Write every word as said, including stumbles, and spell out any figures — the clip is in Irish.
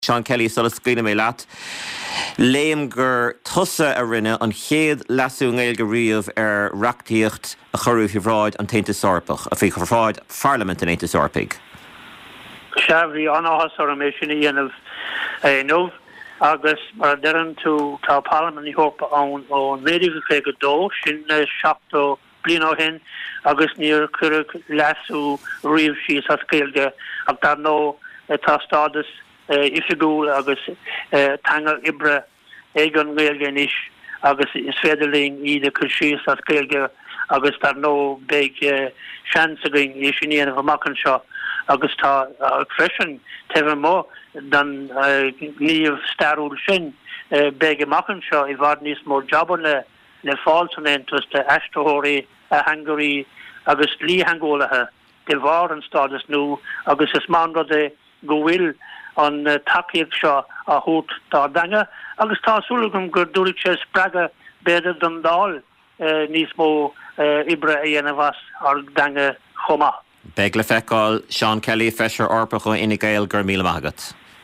Sean Kelly solas scrína mé leat. Léim gur tusa a rinne an chéad lasú ngéilge riamh ar reachtaíocht a chorú hibhráid an Tainte Sorpach, a bhí chorfáid Parliament an Tainte Sorpaig. Shabhí anahas ar a mé sin dhéanamh nómh agus mar dean tú tá Parliament í hórpa an ón méidir go go dó sin seachtó blian ó hin agus níor cuireadh lasú riamh síos a scéilge ach dar nó tá stádas ifigúil agus tangal ibre égan ngéilge níos agus is féidirling iad a chuirsíos a scéilge agus dar nó beag seansaging é sin dhéanamh amachchan seo agus tá freisin tefh mó dan níomh starúil sin beag amachchan seo i bhfad níos mór jobban le le fáilsan entus de eistóirí a hangarí agus lí hangólathe de bhar an stádas nó agus is man rud é go bhfuil an takeíocht seo a thút dá dainge agus tásúlagum gur dúigh sé spreaga beidir don dáil níos mó ibre a dhéanamh ar dainge chomá. Beg le feicáil Sean Kelly feisir orpach ó Inigéil gur míle magat.